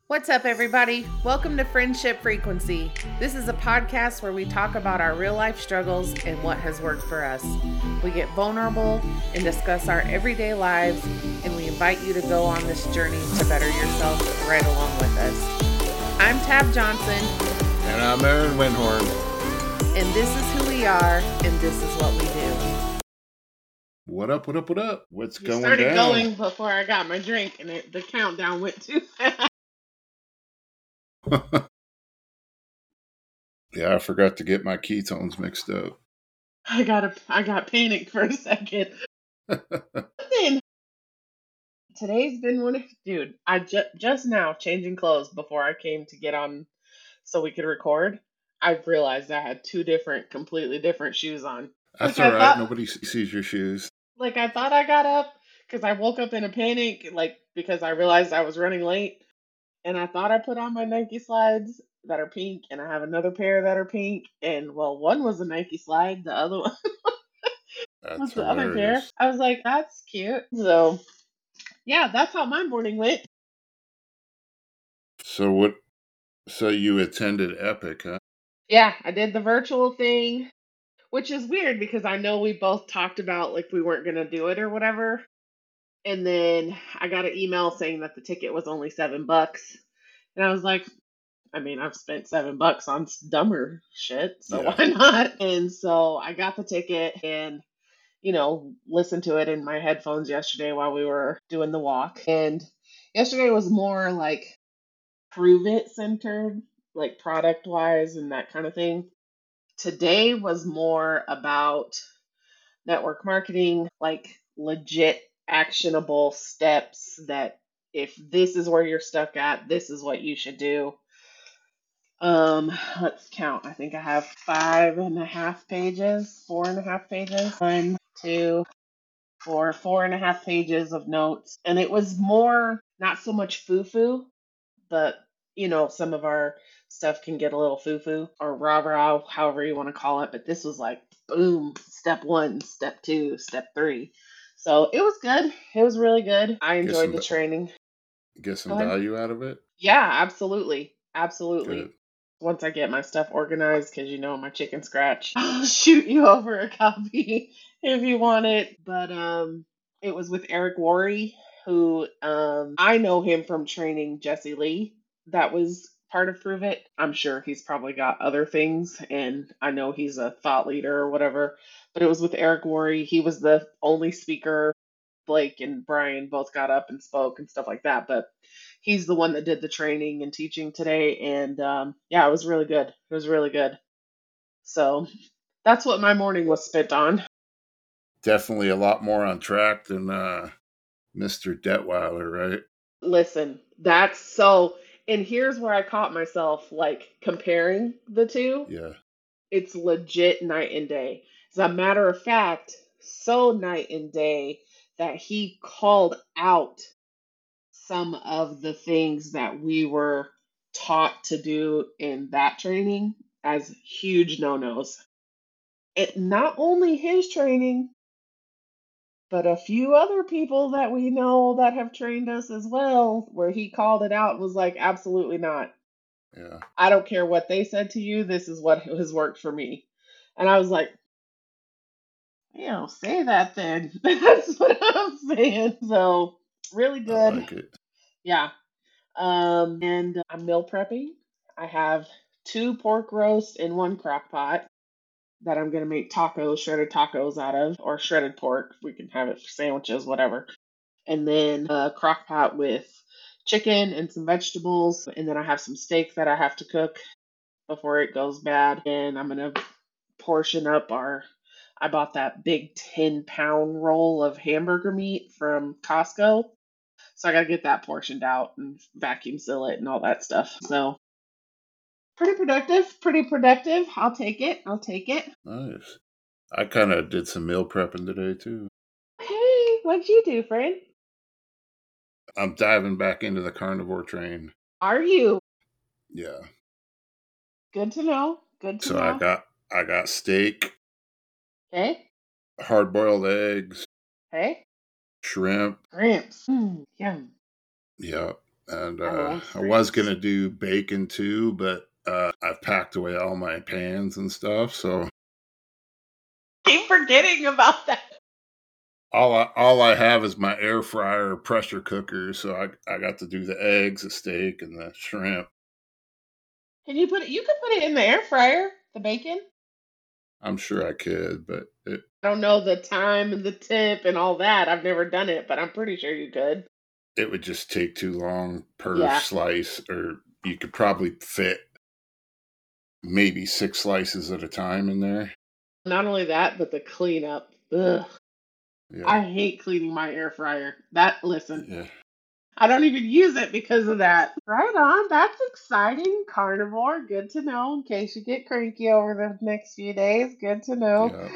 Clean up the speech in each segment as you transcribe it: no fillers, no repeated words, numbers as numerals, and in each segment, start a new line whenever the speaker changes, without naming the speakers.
What's up, everybody? Welcome to Friendship Frequency. This is a podcast where we talk about our real life struggles and what has worked for us. We get vulnerable and discuss our everyday lives, and we invite you to go on this journey to better yourself right along with us. I'm Tab Johnson.
And I'm Aaron Winhorn.
And this is who we are, and this is what we do.
What up, what up, what up? What's going down?
You started going before I got my drink, and the countdown went too fast.
Yeah, I forgot to get my ketones mixed up.
I got panicked for a second. Today's been one of, dude, I just now changing clothes before I came to get on so we could record. I realized I had two completely different shoes on.
That's all right. Nobody sees your shoes.
Like, I thought I got up because I woke up in a panic, because I realized I was running late. And I thought I put on my Nike slides that are pink, and I have another pair that are pink. And, well, one was a Nike slide, the other one was the other pair. I was like, that's cute. So, yeah, that's how my morning went.
So you attended Epic, huh?
Yeah, I did the virtual thing, which is weird because I know we both talked about, we weren't going to do it or whatever. And then I got an email saying that the ticket was only $7. And I was like, I mean, I've spent $7 on dumber shit, so why not? And so I got the ticket and, listened to it in my headphones yesterday while we were doing the walk. And yesterday was more prove it centered, product wise and that kind of thing. Today was more about network marketing, legit actionable steps that if this is where you're stuck at, this is what you should do. Let's count. I think I have 4.5 pages. 1, 2, 4, 4.5 pages of notes. And it was more, not so much foo-foo, but, some of our stuff can get a little foo-foo or rah-rah, however you want to call it. But this was boom, step 1, step 2, step 3. So it was good. It was really good. I enjoyed the training.
Get some value out of it?
Yeah, absolutely. Absolutely.
Good.
Once I get my stuff organized, because my chicken scratch, I'll shoot you over a copy if you want it. But it was with Eric Worre, who I know him from training Jesse Lee. That was part of Prove It. I'm sure he's probably got other things, and I know he's a thought leader or whatever. But it was with Eric Worre. He was the only speaker. Blake and Brian both got up and spoke and stuff like that, but he's the one that did the training and teaching today. And yeah, it was really good. It was really good. So that's what my morning was spent on.
Definitely a lot more on track than Mr. Detweiler, right?
Listen, that's so, and here's where I caught myself comparing the two.
Yeah.
It's legit night and day. As a matter of fact, so night and day that he called out some of the things that we were taught to do in that training as huge no-nos. It not only his training, but a few other people that we know that have trained us as well, where he called it out and was like, absolutely not.
Yeah.
I don't care what they said to you. This is what has worked for me. And I was like, say that then. That's what I'm saying. So really good.
I like it.
Yeah. And I'm meal prepping. I have 2 pork roasts in 1 crock pot that I'm going to make shredded tacos out of, or shredded pork. We can have it for sandwiches, whatever. And then a crock pot with chicken and some vegetables. And then I have some steak that I have to cook before it goes bad. And I'm going to portion up I bought that big 10-pound roll of hamburger meat from Costco. So I got to get that portioned out and vacuum seal it and all that stuff. So pretty productive. I'll take it.
Nice. I kind of did some meal prepping today too.
Hey, what'd you do, friend?
I'm diving back into the carnivore train.
Are you?
Yeah.
Good to know.
So I got steak.
Okay.
Hard-boiled eggs.
Hey.
Shrimp.
Shrimps. Yum.
Yeah. And
I love
I was
scrambles.
gonna do bacon too, but I've packed away all my pans and stuff. So
Keep forgetting about that.
all I have is my air fryer pressure cooker. So I got to do the eggs, the steak, and the shrimp.
Can you put it? You could put it in the air fryer. The bacon.
I'm sure I could, but
I don't know the time and the temp and all that. I've never done it, but I'm pretty sure you could.
it would just take too long per
Yeah.
slice, or you could probably fit maybe 6 slices at a time in there.
Not only that, but the cleanup. Ugh.
Yeah,
I hate cleaning my air fryer. That listen,
yeah.
I don't even use it because of that. Right on. That's exciting. Carnivore. Good to know in case you get cranky over the next few days. Good to know.
Yeah.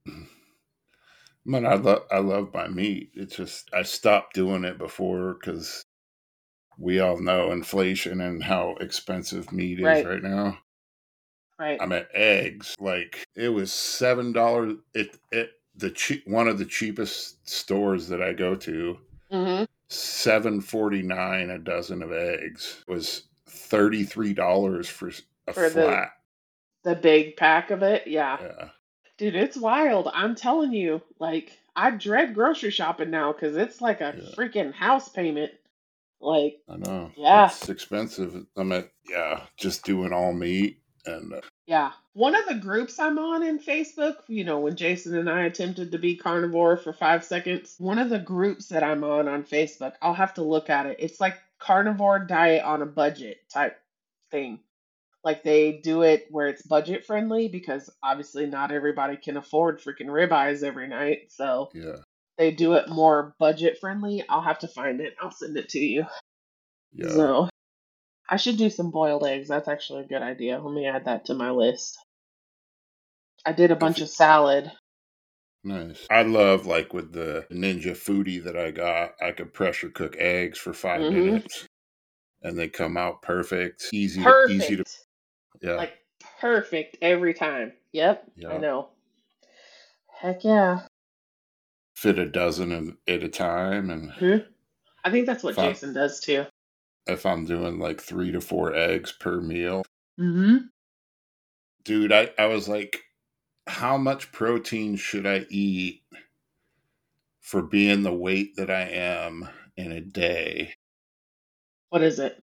Man, I love my meat. It's just I stopped doing it before because we all know inflation and how expensive meat is
Right.
right now.
Right.
I mean, eggs, like it was $7. It the cheap one of the cheapest stores that I go to,
Mm-hmm.
$7.49 a dozen of eggs, was $33 for a
For
flat.
the big pack of it. Yeah.
Yeah,
Dude, it's wild. I'm telling you. Like, I dread grocery shopping now because it's like a
yeah.
freaking house payment. Like,
I know
yeah.
it's expensive. I'm at yeah, just doing all meat and
Yeah. One of the groups I'm on in Facebook, when Jason and I attempted to be carnivore for 5 seconds, one of the groups that I'm on Facebook, I'll have to look at it. It's like carnivore diet on a budget type thing. Like they do it where it's budget friendly because obviously not everybody can afford freaking ribeyes every night. So
yeah,
they do it more budget friendly. I'll have to find it. I'll send it to you.
yeah.
So I should do some boiled eggs. That's actually a good idea. Let me add that to my list. I did a
If
bunch of salad.
Nice. I love like with the Ninja Foodie that I got, I could pressure cook eggs for five
Hmm.
minutes and they come out perfect. Easy to
Perfect.
yeah,
Like perfect every time. Yep, I
yeah.
know. Heck yeah.
Fit a dozen at a time, and
Hmm. I think that's what
if I'm
Jason does too.
if I'm doing like 3 to 4 eggs per meal.
Hmm.
Dude, I was like, how much protein should I eat for being the weight that I am in a day?
What is it?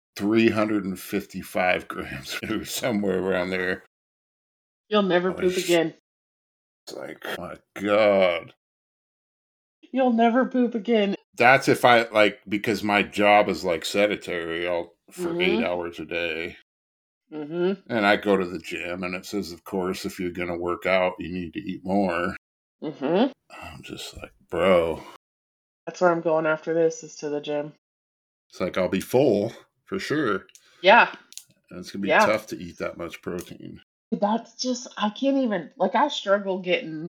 355 grams or somewhere around there.
You'll never
I was
poop again.
like, oh my God.
You'll never poop again.
That's if I like, because my job is like sedentary all for eight
Hmm.
hours a day.
Hmm.
And I go to the gym and it says, of course, if you're going to work out, you need to eat more.
Hmm.
I'm just like, bro,
That's where I'm going after this is to the gym.
it's like I'll be full for sure.
Yeah.
And it's going to be
Yeah.
tough to eat that much protein.
That's just I can't even like I struggle getting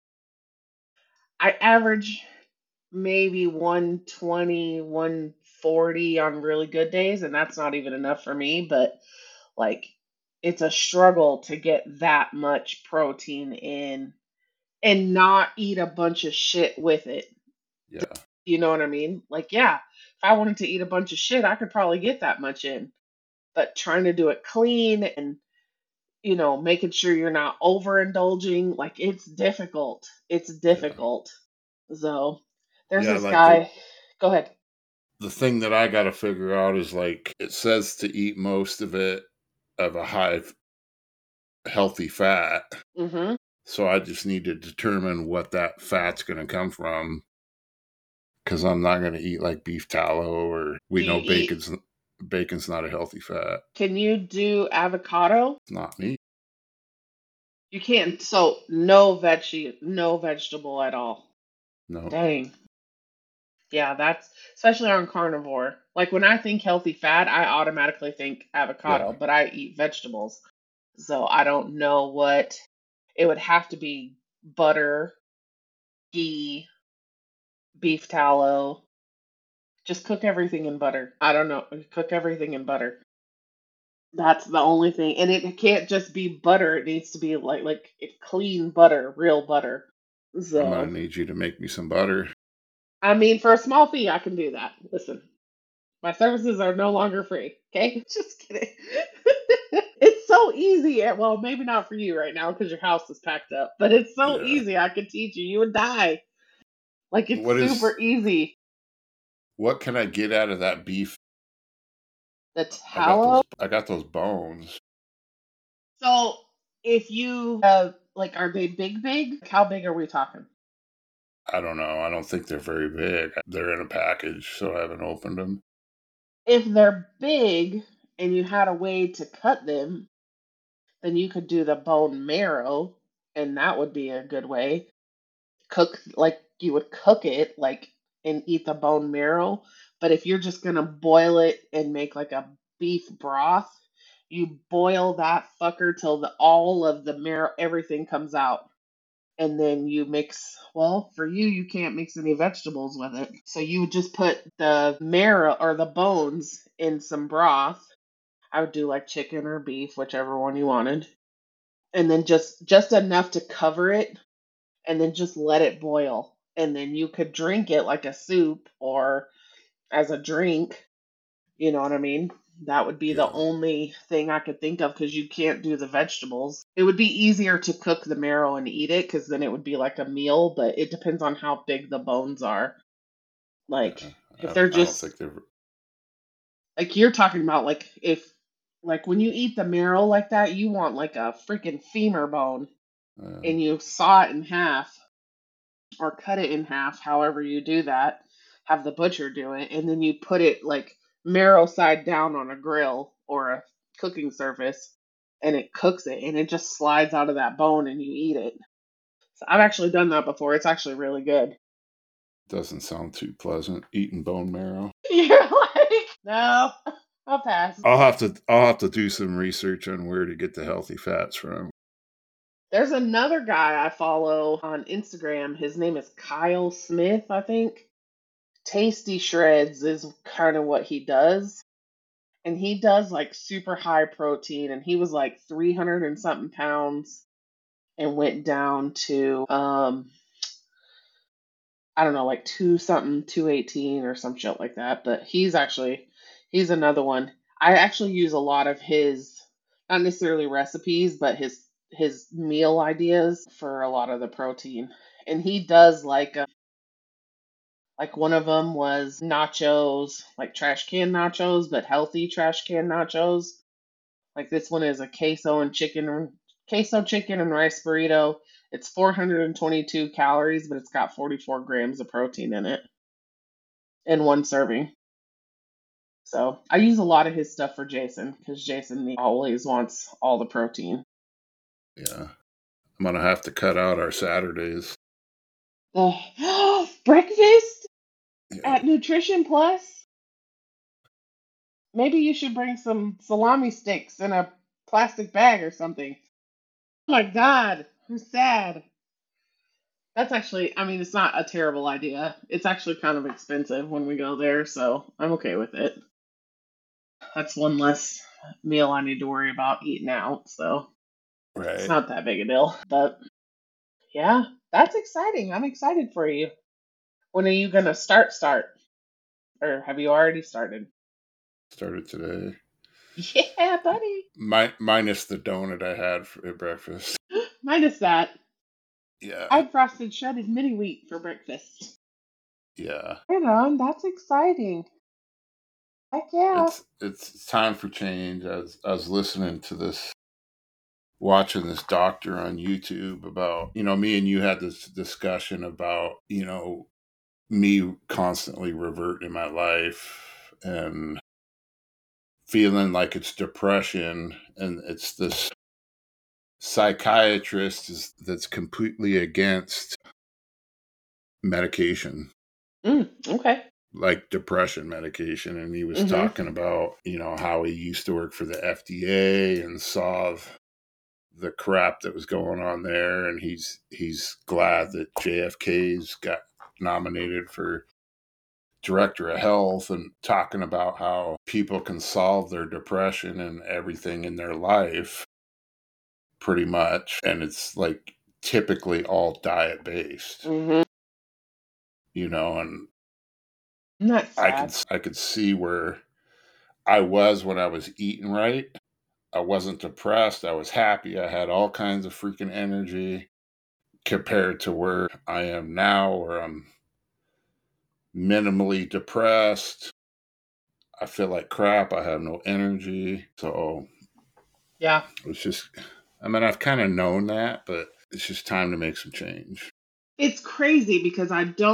I average maybe 120, 140 on really good days, and that's not even enough for me, but like it's a struggle to get that much protein in and not eat a bunch of shit with it.
Yeah.
You know what I mean? Like, yeah, if I wanted to eat a bunch of shit, I could probably get that much in. But trying to do it clean and, making sure you're not overindulging, like it's difficult. It's
Yeah.
difficult. So there's
Yeah.
this
Like
guy. Go ahead.
the thing that I got to figure out is like, it says to eat most of it of a high healthy fat.
Mm-hmm.
So I just need to determine what that fat's going to come from, because I'm not going to eat like beef tallow, or we
Do you
know
eat?
bacon's not a healthy fat.
Can you do avocado?
It's not meat.
You can't. So no vegetable at all.
No.
Dang. Yeah, that's especially on carnivore. Like when I think healthy fat, I automatically think
Yeah.
avocado, but I eat vegetables. So I don't know what it would have to be butter, ghee, beef tallow. Just cook everything in butter. I don't know. Cook everything in butter. That's the only thing. And it can't just be butter. It needs to be like clean butter, real butter.
I'm gonna
So,
need you to make me some butter.
I mean, for a small fee, I can do that. Listen, My services are no longer free. Okay, just kidding. It's so easy. Well, maybe not for you right now because your house is packed up, but it's so
Yeah.
easy. I could teach you. You would die. Like it's super easy.
What can I get out of that beef?
The tallow.
I got those bones.
So if you like, are they big, big? How big are we talking?
I don't know. I don't think they're very big. They're in a package, so I haven't opened them.
If they're big and you had a way to cut them, then you could do the bone marrow, and that would be a good way. Cook like you would cook it like and eat the bone marrow. But if you're just gonna boil it and make like a beef broth, you boil that fucker till all of the marrow, everything comes out. And then you mix, well, for you, you can't mix any vegetables with it. So you would just put the marrow or the bones in some broth. I would do like chicken or beef, whichever one you wanted. And then just enough to cover it and then just let it boil. And then you could drink it like a soup or as a drink. You know what I mean? That would be the
Yeah.
only thing I could think of because you can't do the vegetables. It would be easier to cook the marrow and eat it because then it would be like a meal, but it depends on how big the bones are. Like,
Yeah.
if they're
I don't
just
think they're.
like you're talking about, like, if like when you eat the marrow like that, you want like a freaking femur bone
Uh,
and you saw it in half or cut it in half, however you do that, have the butcher do it, and then you put it like marrow side down on a grill or a cooking surface, and it cooks it, and it just slides out of that bone, and you eat it. So I've actually done that before. It's actually really good.
doesn't sound too pleasant eating bone marrow.
You're like, no, I'll pass.
I'll have to do some research on where to get the healthy fats from.
There's another guy I follow on Instagram. His name is Kyle Smith, I think. Tasty Shreds is kind of what he does. And he does like super high protein, and he was like 300 and something pounds and went down to I don't know, like 2 something, 218 or some shit like that. But he's another one. I actually use a lot of his, not necessarily recipes, but his meal ideas for a lot of the protein. And he does like one of them was nachos, like trash can nachos, but healthy trash can nachos. Like this one is a queso chicken and rice burrito. It's 422 calories, but it's got 44 grams of protein in it in one serving. So I use a lot of his stuff for Jason because Jason always wants all the protein.
Yeah. I'm gonna have to cut out our Saturdays.
Breakfast
Yeah.
at Nutrition Plus? Maybe you should bring some salami sticks in a plastic bag or something. Oh my God, I'm sad. That's actually, I mean, it's not a terrible idea. It's actually kind of expensive when we go there, so I'm okay with it. That's one less meal I need to worry about eating out, so it's
Right.
not that big a deal. But yeah, that's exciting. I'm excited for you. When are you gonna start? Or have you already started?
Started today.
Yeah, buddy.
Minus the donut I had at breakfast.
Minus that. I
Yeah.
had frosted shredded mini wheat for breakfast.
Yeah.
Right on, that's exciting. Heck yeah.
It's time for change. I was listening to this, watching this doctor on YouTube about, me and you had this discussion about, me constantly reverting in my life and feeling like it's depression, and it's this psychiatrist that's completely against medication,
Okay.
like depression medication. And he was
Mm-hmm.
talking about, how he used to work for the FDA and saw the crap that was going on there, and he's glad that JFK's got nominated for director of health, and talking about how people can solve their depression and everything in their life pretty much, and it's like typically all diet based,
Mm-hmm.
and
Isn't that
I
sad?
could see where I was when I was eating right. I wasn't depressed. I was happy. I had all kinds of freaking energy compared to where I am now, where I'm minimally depressed. I feel like crap. I have no energy. So
Yeah.
it's just, I mean, I've kind of known that, but it's just time to make some change.
It's crazy because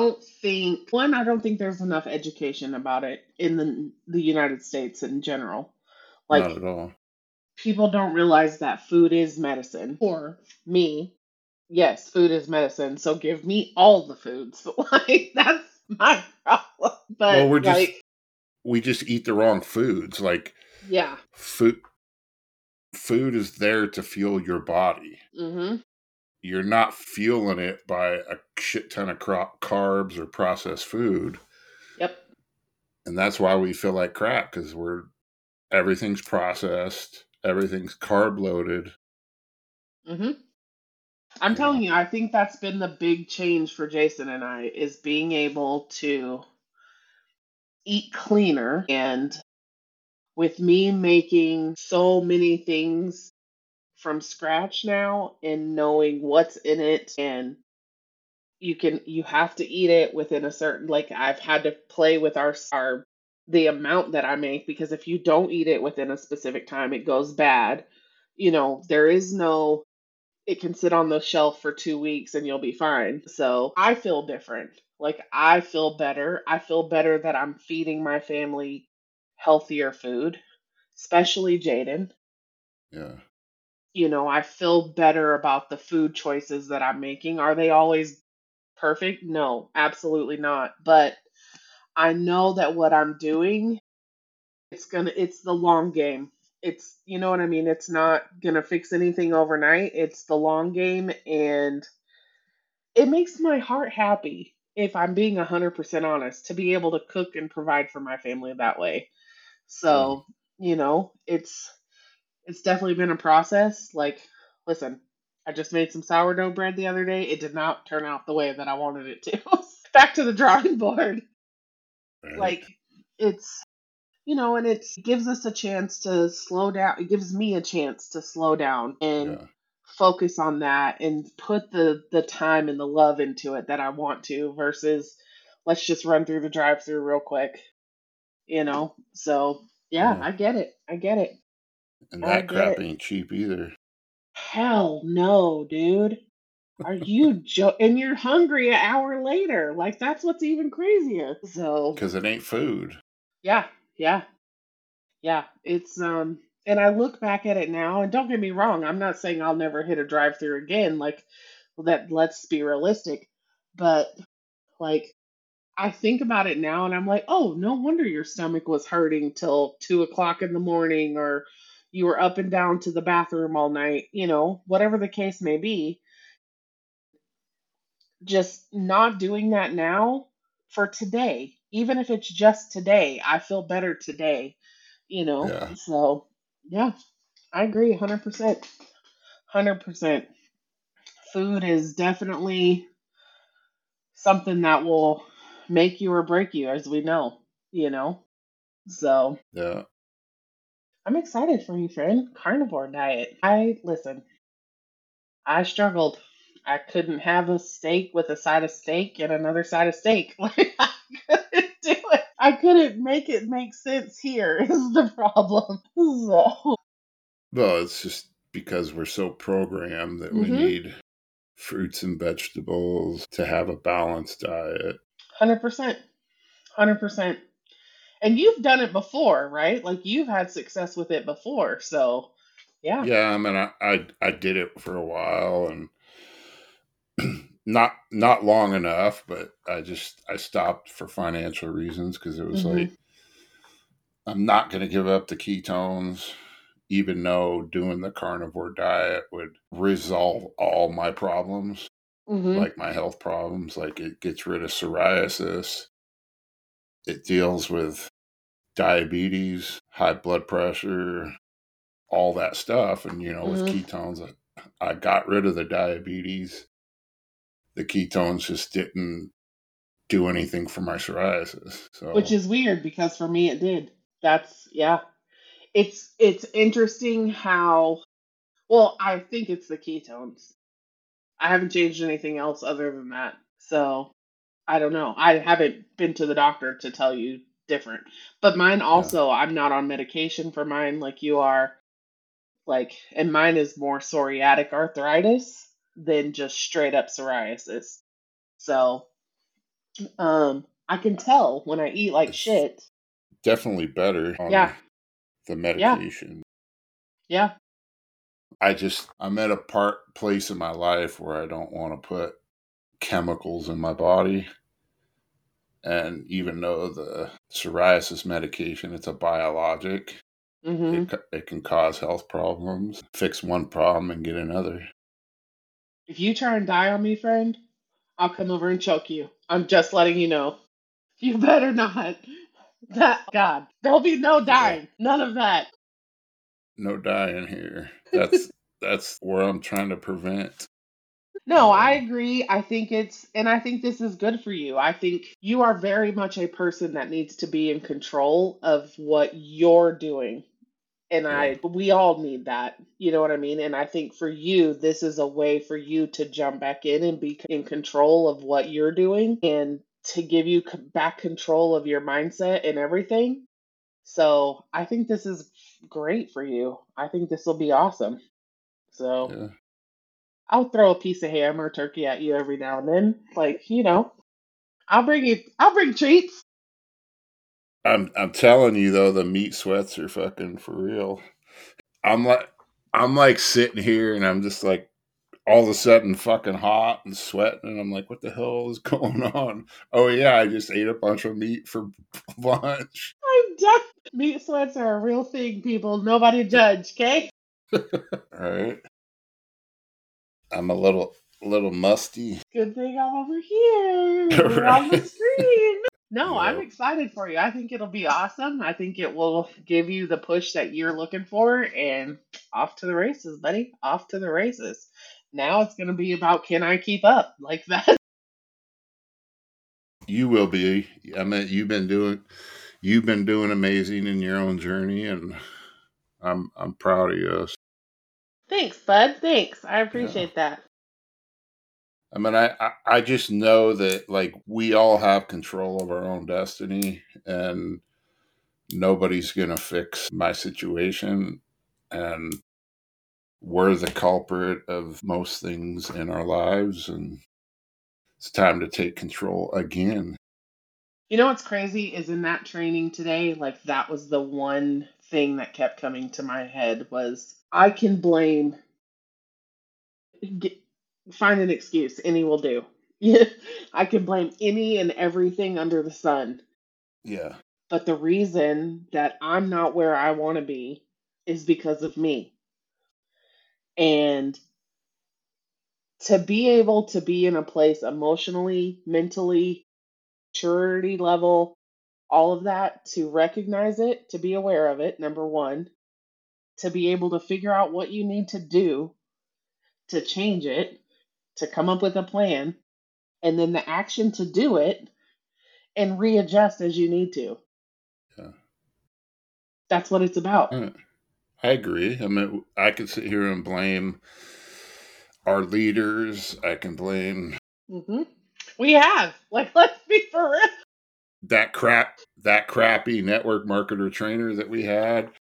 I don't think there's enough education about it in the United States in general.
Not
Like,
at all.
people don't realize that food is medicine. For me, yes, food is medicine. So give me all the foods. Like, that's my problem.
Well,
But like,
we just eat the wrong foods. Like
yeah.
food, food is there to fuel your body.
Mhm.
You're not fueling it by a shit ton of carbs or processed food.
Yep.
And that's why we feel like crap, because everything's processed, everything's carb loaded.
Mhm. I'm
You know,
telling you, I think that's been the big change for Jason and I is being able to eat cleaner, and with me making so many things from scratch now and knowing what's in it, and you have to eat it within a certain, like, I've had to play with our the amount that I make, because if you don't eat it within a specific time it goes bad. There is no, it can sit on the shelf for 2 weeks and you'll be fine. So I feel different. Like, I feel better. I feel better that I'm feeding my family healthier food, especially Jaden.
yeah,
I feel better about the food choices that I'm making. Are they always perfect? No, absolutely not. But I know that what I'm doing, it's the long game. You know what I mean? It's not gonna fix anything overnight. It's the long game, and it makes my heart happy, if I'm being 100% honest, to be able to cook and provide for my family that way.
yeah.
So, it's definitely been a process. Like, listen, I just made some sourdough bread the other day. It did not turn out the way that I wanted it to. Back to the drawing board.
Right.
Like, it's, and it gives us a chance to slow down. It gives me a chance to slow down and
Yeah.
focus on that and put the time and the love into it that I want to, versus let's just run through the drive-through real quick. So, yeah,
Yeah.
I get it. I get it.
And
I
that
get
crap
it.
ain't cheap either.
Hell no, dude. Are you and you're hungry an hour later? Like, that's what's even crazier. So,
Because it ain't food.
yeah, yeah, yeah. And I look back at it now, and don't get me wrong, I'm not saying I'll never hit a drive-through again. Like, that. Let's be realistic. But, like, I think about it now, and I'm like, oh, no wonder your stomach was hurting till 2 o'clock in the morning, or you were up and down to the bathroom all night. Whatever the case may be. Just not doing that now for today, even if it's just today, I feel better today.
Yeah.
So, yeah, I agree 100%. 100%. Food is definitely something that will make you or break you, as we know. So,
Yeah.
I'm excited for you, friend. Carnivore diet. Listen, I struggled. I couldn't have a steak with a side of steak and another side of steak. Like, I couldn't do it. I couldn't make it make sense here, is the problem. So,
Well, it's just because we're so programmed that we
mm-hmm,
need fruits and vegetables to have a balanced diet.
100%. 100%. And you've done it before, right? Like, you've had success with it before. So, yeah.
Yeah, I mean, I did it for a while and not long enough, but I stopped for financial reasons because it was
Mm-hmm.
like I'm not going to give up the ketones, even though doing the carnivore diet would resolve all my problems,
Mm-hmm.
like my health problems. Like it gets rid of psoriasis, it deals with diabetes, high blood pressure, all that stuff. And, with
Mm-hmm.
ketones, I got rid of the diabetes. The ketones just didn't do anything for my psoriasis.
Which
So
is weird because for me it did. That's yeah. It's interesting how well, I think it's the ketones. I haven't changed anything else other than that. So I don't know. I haven't been to the doctor to tell you different. But mine
yeah,
also, I'm not on medication for mine like you are. Like, and mine is more psoriatic arthritis than just straight up psoriasis. So, I can tell when I eat like
it's
shit.
definitely better
Yeah,
on the
yeah,
medication.
yeah.
I'm at a place in my life where I don't want to put chemicals in my body. And even though the psoriasis medication, it's a biologic,
Mm-hmm.
it can cause health problems. Fix one problem and get another.
If you try and die on me, friend, I'll come over and choke you. I'm just letting you know. You better not. That God, there'll be no
Yeah,
dying. None of that.
no dying here. That's where I'm trying to prevent.
No, I
Uh,
agree. I think this is good for you. I think you are very much a person that needs to be in control of what you're doing. And
yeah,
we all need that. You know what I mean? And I think for you, this is a way for you to jump back in and be in control of what you're doing and to give you back control of your mindset and everything. So I think this is great for you. I think this will be awesome. So
yeah.
I'll throw a piece of ham or turkey at you every now and then. Like, I'll bring treats.
I'm telling you though, the meat sweats are fucking for real. I'm like I'm like sitting here and I'm just like all of a sudden fucking hot and sweating and I'm like, what the hell is going on? Oh yeah, I just ate a bunch of meat for lunch.
I'm done. Meat sweats are a real thing, people. Nobody judge, okay?
All right. I'm a little musty.
Good thing I'm over here on the
Right.
screen. No, I'm
Yeah.
excited for you. I think it'll be awesome. I think it will give you the push that you're looking for, and off to the races, buddy. Off to the races. Now it's going to be about can I keep up like that?
You will be. I mean, you've been doing amazing in your own journey, and I'm proud of you.
Thanks, bud. Thanks. I
Yeah.
appreciate that.
I mean, I just know that like we all have control of our own destiny, and nobody's gonna fix my situation, and we're the culprit of most things in our lives, and it's time to take control again.
You know what's crazy is in that training today, like that was the one thing that kept coming to my head was I can blame, get, find an excuse, any will do. Yeah, I can blame any and everything under the sun.
Yeah.
But the reason that I'm not where I want to be is because of me. And to be able to be in a place emotionally, mentally, maturity level, all of that, to recognize it, to be aware of it, number one, to be able to figure out what you need to do to change it, to come up with a plan, and then the action to do it and readjust as you need to.
Yeah.
That's what it's about.
Uh, I agree. I mean, I could sit here and blame our leaders. I can blame
Hmm. We have. Like, let's be for real.
that crappy network marketer trainer that we had.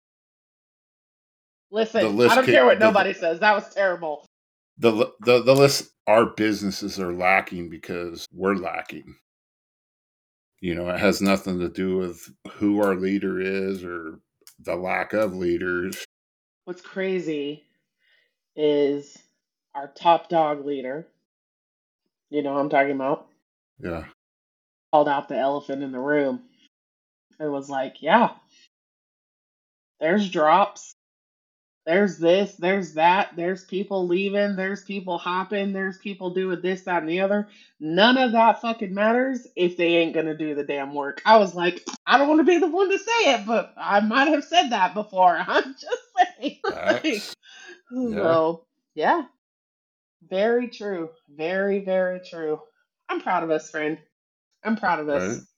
The
Listen, I
list
don't care what
the
nobody says. That was terrible.
the list our businesses are lacking because we're lacking. You know, it has nothing to do with who our leader is or the lack of leaders.
What's crazy is our top dog leader, you know who I'm talking about,
Yeah.
called out the elephant in the room and was like, yeah, there's drops. There's this, there's that, there's people leaving, there's people hopping, there's people doing this, that, and the other. None of that fucking matters if they ain't gonna do the damn work. I was like, I don't want to be the one to say it, but I might have said that before. I'm just saying. Like,
Facts. Yeah.
so, yeah, very true. Very, very true. I'm proud of us, friend. I'm proud of
right?
us.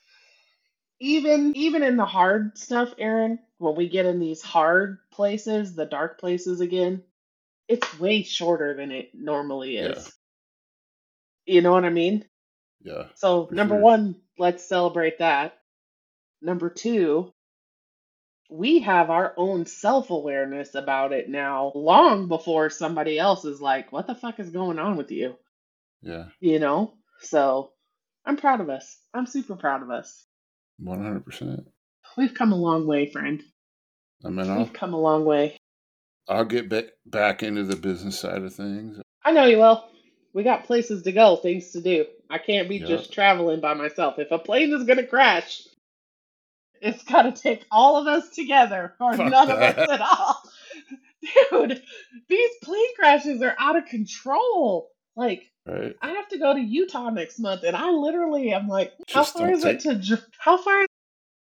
Even in the hard stuff, Aaron, when we get in these hard places, the dark places again, it's way shorter than it normally
Yeah,
is. You know what I mean?
yeah,
So,
for
number
sure.
one, let's celebrate that. Number two, we have our own self awareness about it now, long before somebody else is like, what the fuck is going on with you?
Yeah,
You know? So, I'm proud of us. I'm super proud of us.
100%.
We've come a long way, friend.
I mean,
We've come a long way.
I'll get back into the business side of things.
I know you will. We got places to go, things to do. I can't be
Yeah,
just traveling by myself. If a plane is going to crash, it's got to take all of us together or
fuck
none of us
that.
at all. Dude, these plane crashes are out of control. Like,
Right?
I have to go to Utah next month, and I literally am like, how
Just
far
don't
is it
take
to, how far? Oh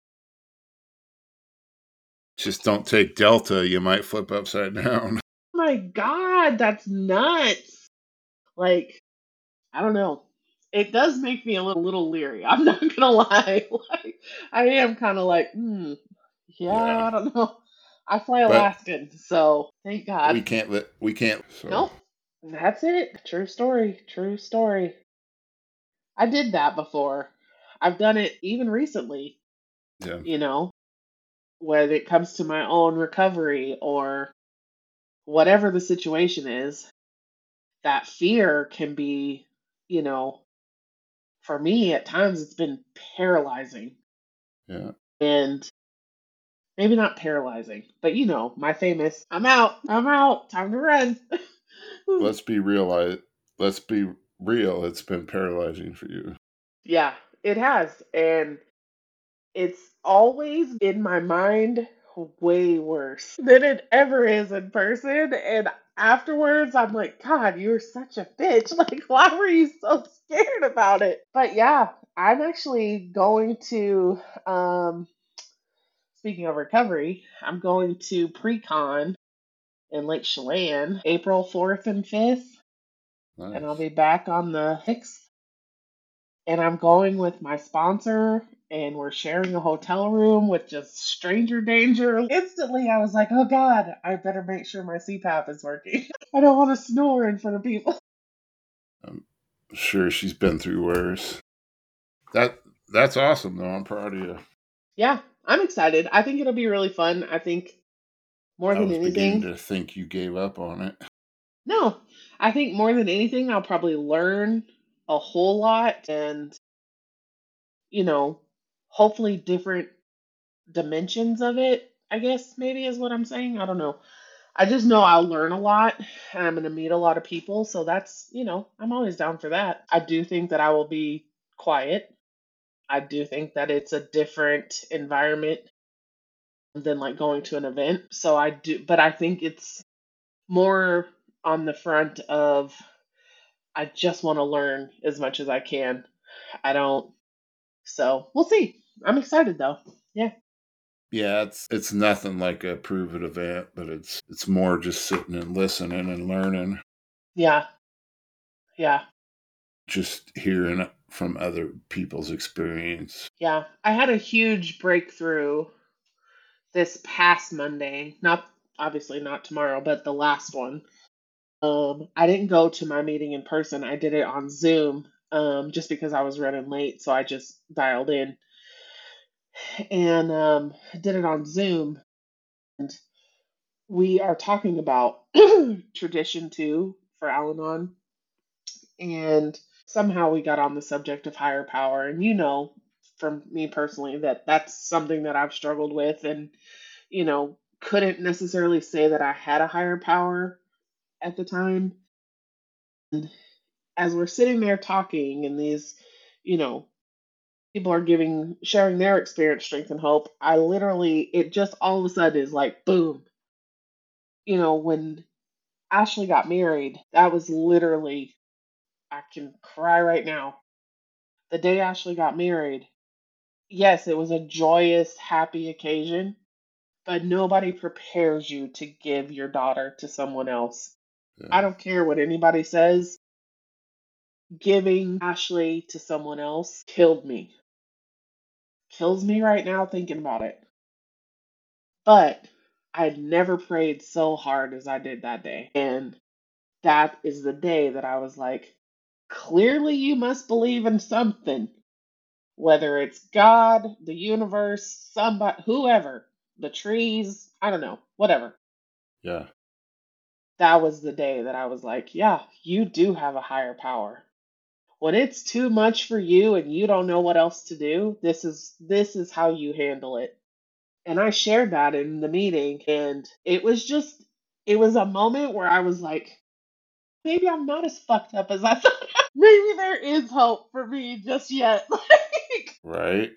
just don't take Delta. You might flip upside down.
my God, that's nuts. Like, I don't know. It does make me a little leery. I'm not gonna lie. Like, I am kind of like, yeah,
Yeah,
I don't know. I fly
but
Alaskan, so thank God.
we can't. So
Nope, that's it. True story. True story. I did that before. I've done it even recently,
yeah,
you know, when it comes to my own recovery or whatever the situation is. That fear can be, you know, for me at times it's been paralyzing.
yeah.
And maybe not paralyzing, but my famous I'm out, time to run.
Let's be real. Let's be real. It's been paralyzing for you.
Yeah, it has. And it's always in my mind way worse than it ever is in person. And afterwards, I'm like, God, you're such a bitch. Like, why were you so scared about it? But yeah, I'm actually going to, speaking of recovery, I'm going to pre-con in Lake Chelan, April 4th and 5th, and I'll
Nice.
be back on the 6th. And I'm going with my sponsor, and we're sharing a hotel room with just stranger danger. Instantly, I was like, oh God, I better make sure my CPAP is working. I don't want to snore in front of people.
I'm sure she's been through worse. That that's awesome though. I'm proud of you.
Yeah, I'm excited. I think it'll be really fun. I think more
I
than
was beginning
anything,
to think you gave up on it.
no, I think more than anything, I'll probably learn a whole lot and, you know, hopefully different dimensions of it, I guess maybe is what I'm saying. I don't know. I just know I'll learn a lot and I'm going to meet a lot of people. So that's, I'm always down for that. I do think that I will be quiet. I do think that it's a different environment than like going to an event. So I do, but I think it's more on the front of I just want to learn as much as I can. I don't, so we'll see. I'm excited though. Yeah.
Yeah, it's nothing like a prove it event, but it's more just sitting and listening and learning,
Yeah. Yeah.
just hearing from other people's experience.
Yeah. I had a huge breakthrough this past Monday. Not obviously not tomorrow, but the last one. I didn't go to my meeting in person. I did it on Zoom. Just because I was running late, so I just dialed in and did it on Zoom. And we are talking about tradition two for Al-Anon, and somehow we got on the subject of higher power. And from me personally, that that's something that I've struggled with, and couldn't necessarily say that I had a higher power at the time. And as we're sitting there talking, and these, you know, people are sharing their experience, strength, and hope, I literally, it just all of a sudden is like, boom. When Ashley got married, that was literally, I can cry right now. The day Ashley got married, yes, it was a joyous, happy occasion, but nobody prepares you to give your daughter to someone else. I
Yeah,
don't care what anybody says. giving Ashley to someone else killed me. Kills me right now thinking about it. But I'd never prayed so hard as I did that day. And that is the day that I was like, clearly you must believe in something, whether it's God, the universe, somebody, whoever, the trees, I don't know, whatever.
Yeah.
That was the day that I was like, yeah, you do have a higher power. When it's too much for you and you don't know what else to do, this is how you handle it. And I shared that in the meeting, and it was a moment where I was like, maybe I'm not as fucked up as I thought. Maybe there is hope for me just yet. Like,
Right.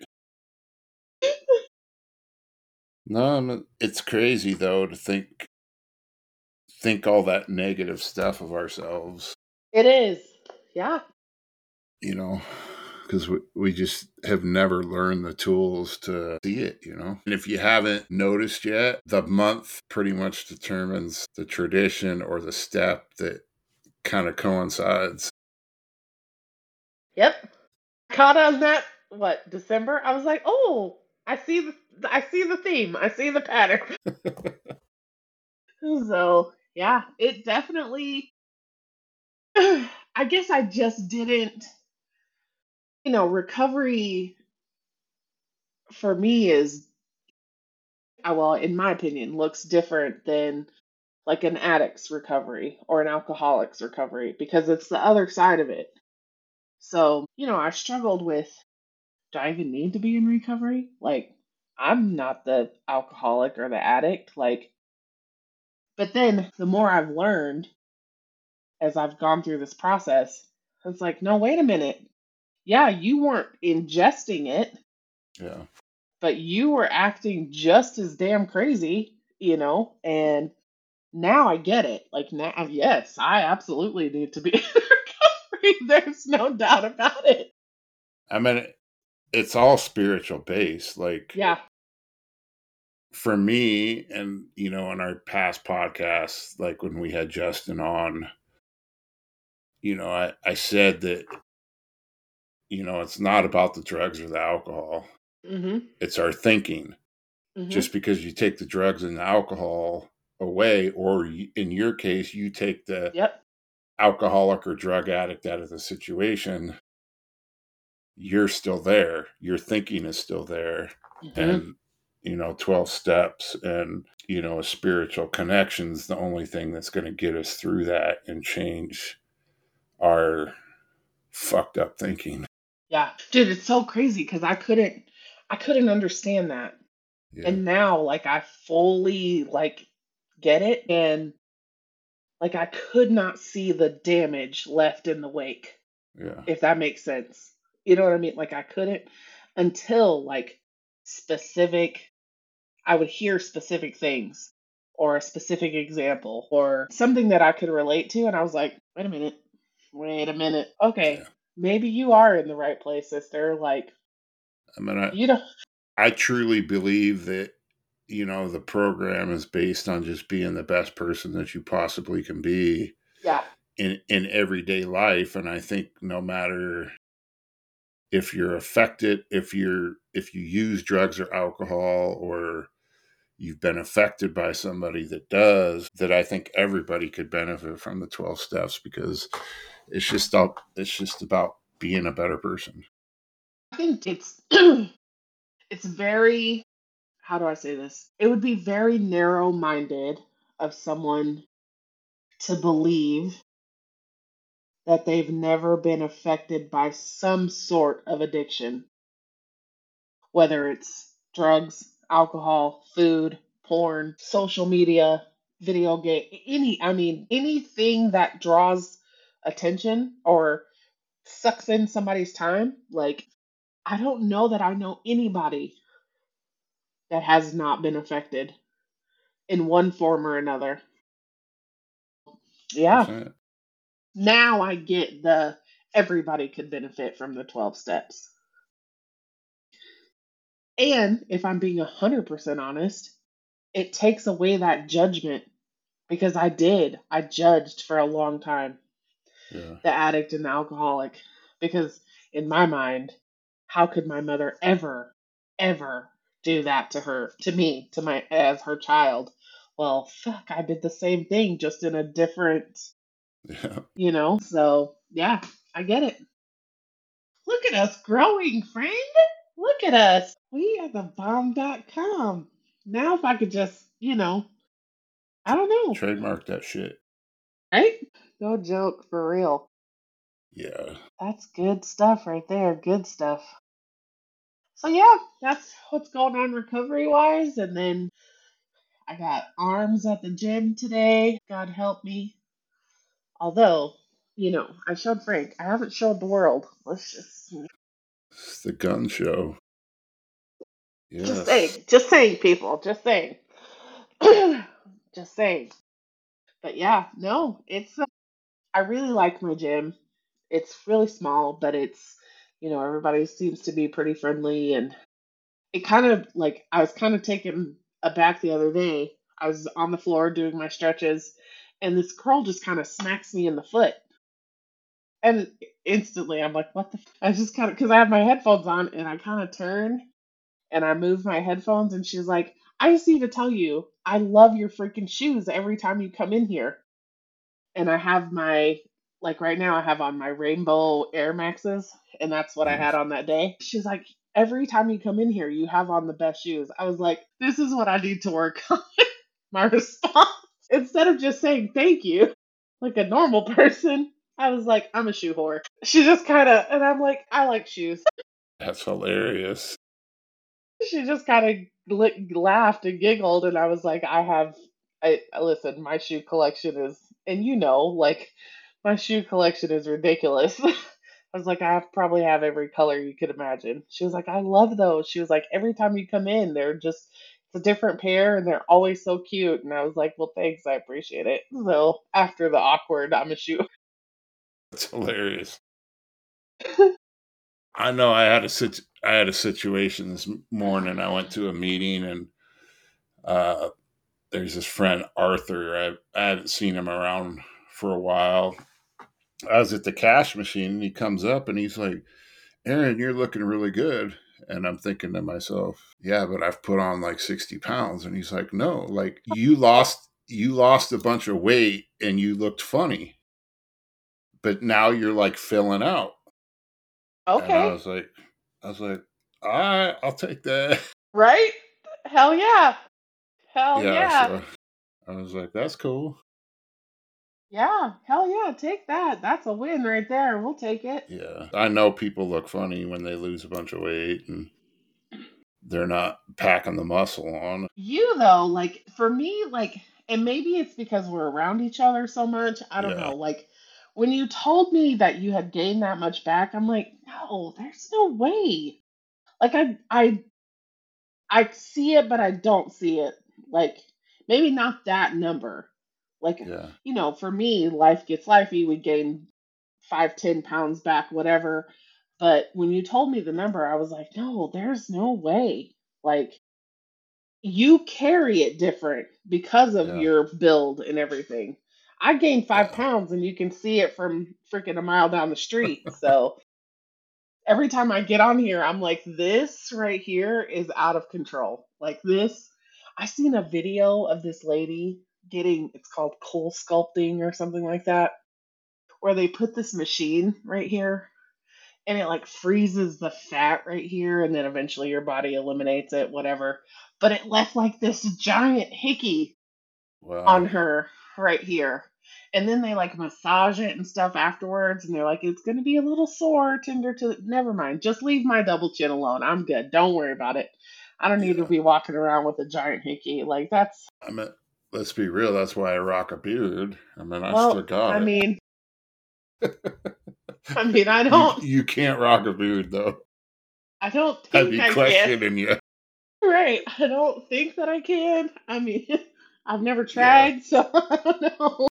No, it's crazy though to think all that negative stuff of ourselves,
it is. Yeah.
you know, because we just have never learned the tools to see it, you know. And if you haven't noticed yet, the month pretty much determines the tradition or the step that kind of coincides.
Yep. Caught on that what, December? I was like, "Oh, I see the theme. I see the pattern." So, yeah, it definitely I guess I just didn't, recovery for me is well, in my opinion, looks different than like an addict's recovery or an alcoholic's recovery because it's the other side of it. So, I struggled with, do I even need to be in recovery? Like, I'm not the alcoholic or the addict. Like, but then the more I've learned as I've gone through this process, it's like, no, wait a minute. Yeah, you weren't ingesting it,
Yeah.
but you were acting just as damn crazy, and now I get it. Like, now, yes, I absolutely need to be in recovery. There's no doubt about it.
I mean, it's all spiritual based. Like
Yeah.
for me, and in our past podcasts, like when we had Justin on, I said that, it's not about the drugs or the alcohol.
Mm-hmm.
It's our thinking.
Mm-hmm.
Just because you take the drugs and the alcohol away, or in your case, you take the
Yep.
alcoholic or drug addict out of the situation, you're still there. Your thinking is still there.
Mm-hmm.
And, 12 steps and, a spiritual connection is the only thing that's going to get us through that and change our fucked up thinking.
Yeah. Dude, it's so crazy because I couldn't understand that.
Yeah.
And now, like, I fully, like, get it. And, like, I could not see the damage left in the wake,
Yeah.
if that makes sense. You know what I mean? Like, I couldn't until, like, specific, I would hear specific things or a specific example or something that I could relate to. And I was like, wait a minute. Wait a minute.
Yeah.
Okay. Maybe you are in the right place, sister. Like,
I mean,
you know,
I truly believe that, the program is based on just being the best person that you possibly can be
yeah.
in everyday life. And I think no matter if you're affected, if you use drugs or alcohol, or you've been affected by somebody that does, that I think everybody could benefit from the 12 steps, because it's just about being a better person.
I think it's it's very, how do I say this? It would be very narrow-minded of someone to believe that they've never been affected by some sort of addiction, whether it's drugs, alcohol, food, porn, social media, video game, anything that draws attention or sucks in somebody's time. Like, I don't know that I know anybody that has not been affected in one form or another. Yeah.
100%.
Now I get the everybody could benefit from the 12 steps. And if I'm being 100% honest, it takes away that judgment because I judged for a long time.
Yeah.
the addict and the alcoholic. Because in my mind, how could my mother ever, ever do that to her, to me, to my, as her child? Well, fuck, I did the same thing, just in a different,
Yeah.
So yeah, I get it. Look at us growing, friend. Look at us. We are the bomb.com. Now, if I could just, I don't know,
Trademark that shit.
right? No joke, for real.
Yeah.
That's good stuff right there. Good stuff. So, yeah, that's what's going on recovery wise. And then I got arms at the gym today. God help me. Although, I showed Frank. I haven't showed the world. Let's
It's the gun show.
just
Yes.
saying. Just saying, people. Just saying. Just saying. But yeah, no, I really like my gym. It's really small, but everybody seems to be pretty friendly. And it kind of like, I was kind of taken aback the other day. I was on the floor doing my stretches, and this girl just kind of smacks me in the foot. And instantly I'm like, what the? I just kind of, because I have my headphones on, and I kind of turn and I move my headphones, and she's like, I just need to tell you, I love your freaking shoes every time you come in here. And I have like right now, I have on my rainbow Air Maxes, and that's what I
Mm.
had on that day. She's like, every time you come in here, you have on the best shoes. I was like, this is what I need to work on. My response, instead of just saying thank you like a normal person, I was like, I'm a shoe whore. She just kind of, and I'm like, I like shoes.
That's hilarious.
She just kind of laughed and giggled, and I was like, listen, my shoe collection is, and like, my shoe collection is ridiculous. I was like, probably have every color you could imagine. She was like, I love those. She was like, every time you come in, it's a different pair, and they're always so cute. And I was like, well, thanks, I appreciate it. So after the awkward, I'm a shoe.
That's hilarious. I know I had a situation this morning. I went to a meeting and uh, there's this friend Arthur. I haven't seen him around for a while. I was at the cash machine and he comes up and he's like, Aaron, you're looking really good. And I'm thinking to myself, yeah, but I've put on like 60 pounds. And he's like, no, like you lost a bunch of weight and you looked funny, but now you're like filling out. And
Okay,
I was like, all right, I'll take that.
right? Hell yeah. Hell
Yeah.
yeah.
So I was like, that's cool.
Yeah, hell yeah, take that. That's a win right there. We'll take it.
Yeah. I know people look funny when they lose a bunch of weight and they're not packing the muscle on.
You though, like for me, like, and maybe it's because we're around each other so much. I don't
Yeah.
know. Like when you told me that you had gained that much back, I'm like, no, there's no way. Like I see it, but I don't see it. Like maybe not that number. Like
Yeah.
for me, life gets lifey. We gain 5, 10 pounds back, whatever. But when you told me the number, I was like, no, there's no way. Like you carry it different because of
Yeah.
your build and everything. I gained five
Yeah.
pounds and you can see it from freaking a mile down the street. So every time I get on here, I'm like, this right here is out of control. Like this, I seen a video of this lady it's called coal sculpting or something like that, where they put this machine right here and it like freezes the fat right here and then eventually your body eliminates it, whatever. But it left like this giant hickey
Wow.
on her right here. And then they like massage it and stuff afterwards, and they're like, it's gonna be a little sore, tender to never mind. Just leave my double chin alone. I'm good. Don't worry about it. I don't need to
Yeah.
be walking around with a giant hickey. Like that's
I mean, let's be real. That's why I rock a beard. I mean, I still
well,
got
I
it.
mean, I mean,
You can't rock a beard though.
I don't
I'd
think
be
I can.
questioning you.
Right. I don't think that I can. I mean, I've never
Yeah.
tried, so I don't know.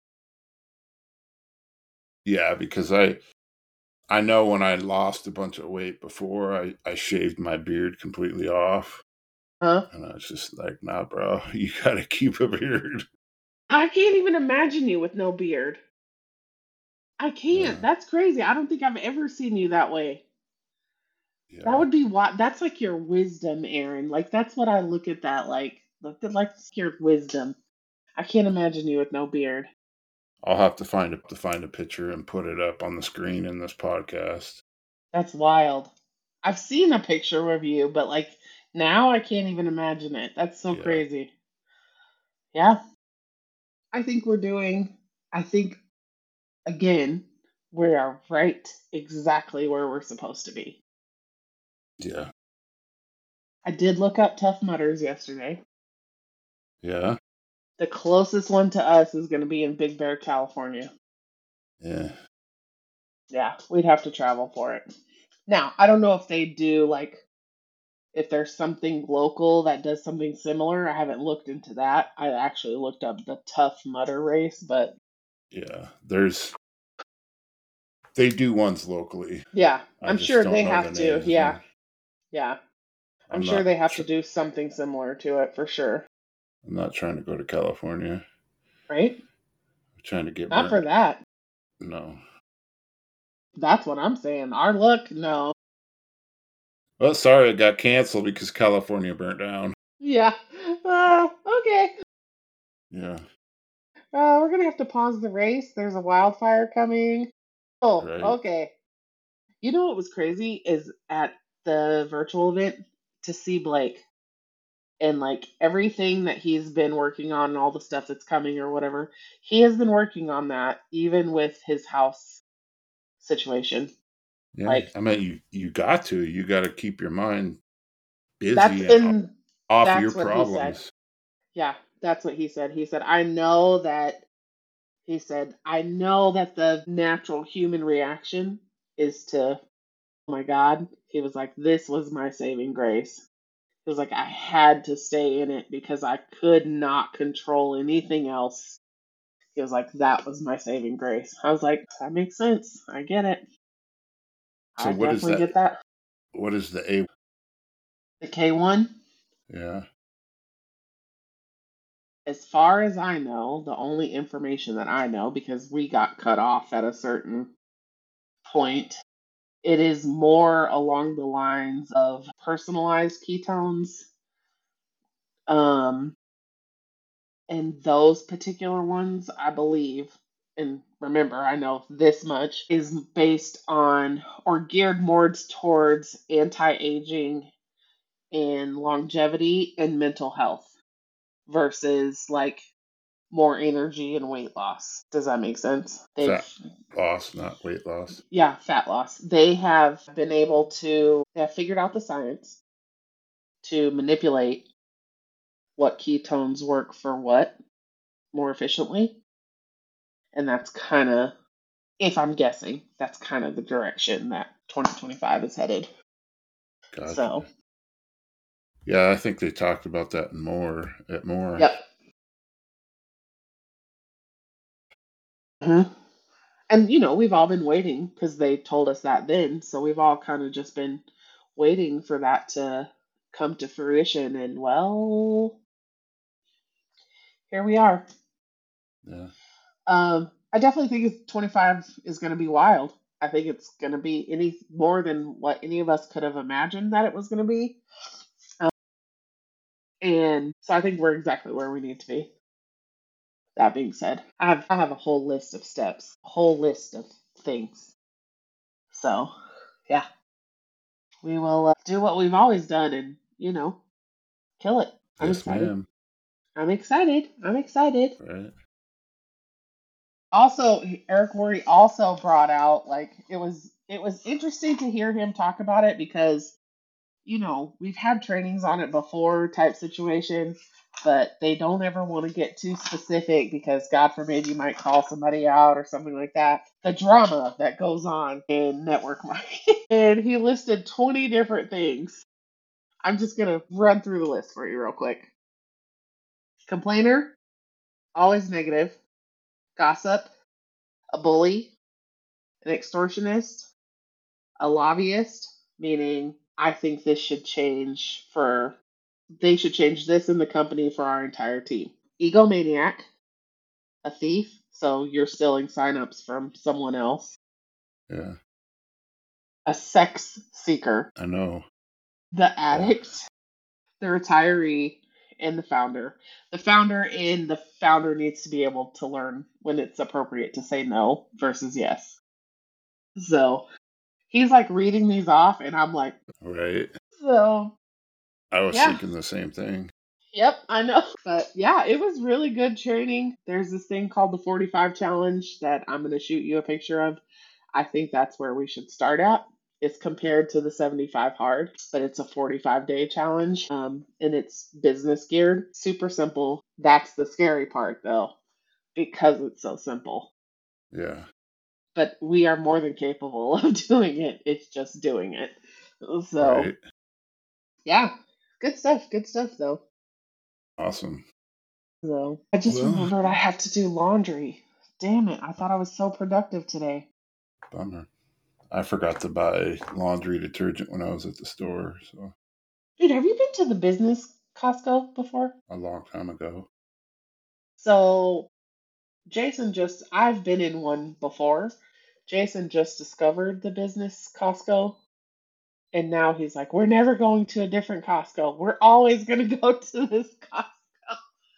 Yeah, because I know when I lost a bunch of weight before, I shaved my beard completely off.
Huh?
And I was just like, nah, bro, you gotta keep a beard.
I can't even imagine you with no beard. I
Yeah.
can't. That's crazy. I don't think I've ever seen you that way. That
Yeah.
would be what that's like your wisdom, Aaron. Like that's what I look at that like. Look at like your wisdom. I can't imagine you with no beard.
I'll have to find a picture and put it up on the screen in this podcast.
That's wild. I've seen a picture of you, but like now I can't even imagine it. That's so
Yeah.
crazy. Yeah. I think we're doing I think again, we are right exactly where we're supposed to be.
Yeah.
I did look up Tough Mudders yesterday.
Yeah.
The closest one to us is going to be in Big Bear, California.
Yeah.
Yeah, we'd have to travel for it. Now, I don't know if they do like if there's something local that does something similar. I haven't looked into that. I actually looked up the Tough Mudder race, but
Yeah. They do ones locally.
yeah,
I
I'm
just
sure
don't
they
know the
have to.
names of
Yeah,
them.
yeah. I'm
I'm
sure
not
they have to
tr-
do something similar to it for sure.
I'm not trying to go to California.
Right?
I'm trying to get
Not for
burnt.
that.
No.
That's what I'm saying. Our look, no.
Well, sorry, it got canceled because California burnt down.
Yeah. Okay.
Yeah.
We're gonna have to pause the race. There's a wildfire coming. Oh,
Right.
okay. You know what was crazy is at the virtual event to see Blake and like everything that he's been working on and all the stuff that's coming or whatever. He has been working on that even with his house situation.
Yeah.
Like
I mean, you got to. You got to keep your mind
that's
busy and
in
off your
that's what he said.
problems.
Yeah, that's what he said. He said, I know that he said, I know that the natural human reaction is to, oh my God. He was like, this was my saving grace. He was like, I had to stay in it because I could not control anything else. He was like, that was my saving grace. I was like, that makes sense. I get it.
So
I
what is
definitely
that?
get that.
What is the A?
The K1,
Yeah.
as far as I know, the only information that I know, because we got cut off at a certain point, it is more along the lines of personalized ketones. Um, and those particular ones, I believe, and remember, I know this much, is based on or geared more towards anti aging and longevity and mental health versus like more energy and weight loss. Does that make sense?
Fat loss, not weight loss.
Yeah, fat loss. They have been able to, they have figured out the science to manipulate what ketones work for what more efficiently. And that's kind of, if I'm guessing, that's kind of the direction that 2025 is headed.
Gotcha.
So,
Yeah, I think they talked about that in more at more.
yep. Mhm. And, we've all been waiting because they told us that then. So we've all kind of just been waiting for that to come to fruition. And, well, here we are.
Yeah.
I definitely think 25 is going to be wild. I think it's going to be any more than what any of us could have imagined that it was going to be. Um, and so I think we're exactly where we need to be. That being said, I have a whole list of steps, a whole list of things. So, yeah, we will do what we've always done and, kill it. I'm
Yes,
excited.
ma'am.
I'm excited. I'm excited.
Right.
Also, Eric Worre also brought out like it was interesting to hear him talk about it because we've had trainings on it before type situation, but they don't ever want to get too specific because God forbid you might call somebody out or something like that. The drama that goes on in network marketing. And he listed 20 different things. I'm just going to run through the list for you real quick. Complainer, always negative. Gossip, a bully, an extortionist, a lobbyist, meaning I think this should change for they should change this in the company for our entire team. Egomaniac, a thief, So you're stealing signups from someone else.
Yeah.
A sex seeker,
I know.
the
Yeah.
addict, the retiree, and the founder needs to be able to learn when it's appropriate to say no versus yes. So he's like reading these off, and I'm like,
Right.
so
I was
yeah,
thinking the same thing.
yep, I know. But yeah, it was really good training. There's this thing called the 45 challenge that I'm going to shoot you a picture of. I think that's where we should start at. It's compared to the 75 hard, but it's a 45-day challenge. And it's business geared. Super simple. That's the scary part though, because it's so simple.
Yeah.
But we are more than capable of doing it. It's just doing it. So
Right.
yeah, good stuff. Good stuff though.
Awesome.
So I just
Well,
remembered I have to do laundry. Damn it. I thought I was so productive today.
bummer. I forgot to buy laundry detergent when I was at the store, so
Dude, have you been to the business Costco before?
a long time ago.
So I've been in one before. Jason just discovered the business Costco. And now he's like, we're never going to a different Costco. We're always going to go to this Costco.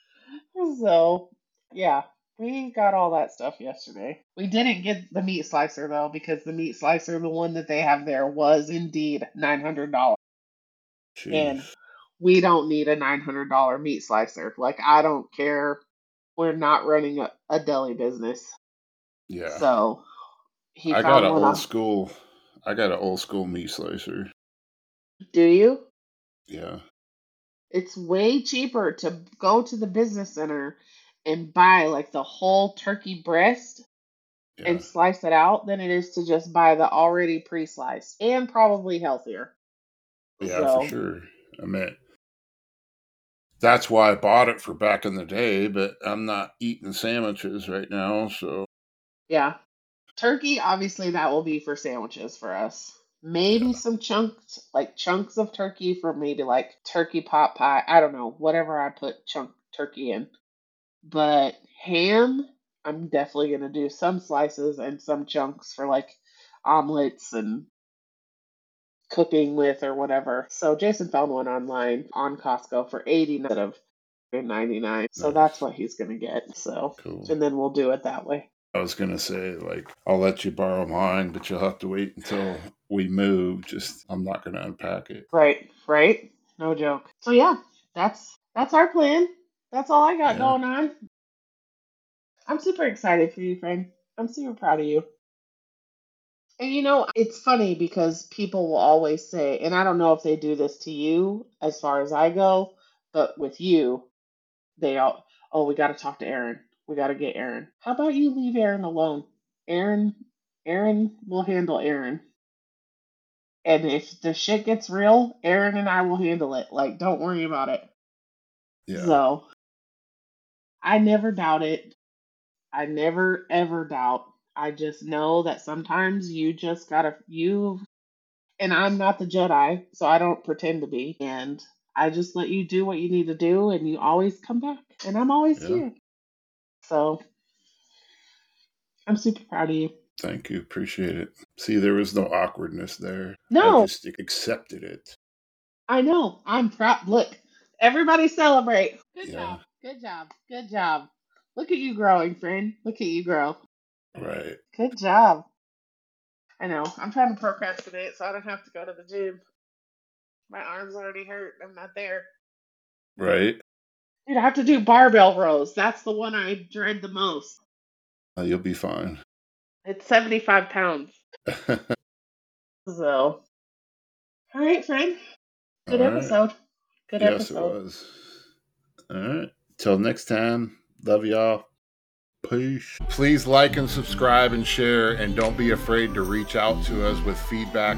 So, yeah, we got all that stuff yesterday. We didn't get the meat slicer, though, because the meat slicer, the one that they have there, was indeed $900. And
Jeez.
we don't need a $900 meat slicer. Like, I don't care. We're not running a deli business.
Yeah.
So, he
I got
found
an
one
old
on.
school I got an old school meat slicer.
Do you?
Yeah.
It's way cheaper to go to the business center and buy like the whole turkey breast and
Yeah.
slice it out than it is to just buy the already pre-sliced and probably healthier.
Yeah, for
So,
sure. I mean, that's why I bought it for back in the day, but I'm not eating sandwiches right now, so
yeah. Turkey, obviously that will be for sandwiches for us. Maybe
yeah.
some chunks of turkey for maybe like turkey pot pie. I don't know, whatever I put chunk turkey in. But ham, I'm definitely gonna do some slices and some chunks for like omelets and cooking with or whatever. So Jason found one online on Costco for 89 instead of 99. So that's
Nice.
what he's gonna get. So
Cool.
and then we'll do it that way.
I was gonna say, like, I'll let you borrow mine, but you'll have to wait until we move. Just I'm not gonna unpack it.
Right, right? No joke. So yeah, that's our plan. That's all I got
Yeah.
going on. I'm super excited for you, friend. I'm super proud of you. And it's funny because people will always say, and I don't know if they do this to you as far as I go, but with you, they all, oh, we got to talk to Aaron. We got to get Aaron. How about you leave Aaron alone? Aaron, Aaron will handle Aaron. And if the shit gets real, Aaron and I will handle it. Like, don't worry about it.
Yeah.
So I never doubt it. I never ever doubt. I just know that sometimes you just gotta and I'm not the Jedi, so I don't pretend to be. And I just let you do what you need to do, and you always come back. And I'm always
Yeah.
here. So I'm super proud of you.
Thank you. Appreciate it. See, there was no awkwardness there. I
No,
just accepted it.
I know. I'm proud. Look, everybody celebrate. Good
Yeah.
job. Good job. Good job. Look at you growing, friend. Look at you grow.
Right.
Good job. I know. I'm trying to procrastinate so I don't have to go to the gym. My arm's already hurt. I'm not there.
Right.
Dude, I have to do barbell rows. That's the one I dread the most.
You'll be fine.
It's 75 pounds. So, all right, friend.
All
Good
right.
episode. Good
Yes, it
episode.
was. All right. Till next time. Love y'all. Peace. Please like and subscribe and share, and don't be afraid to reach out to us with feedback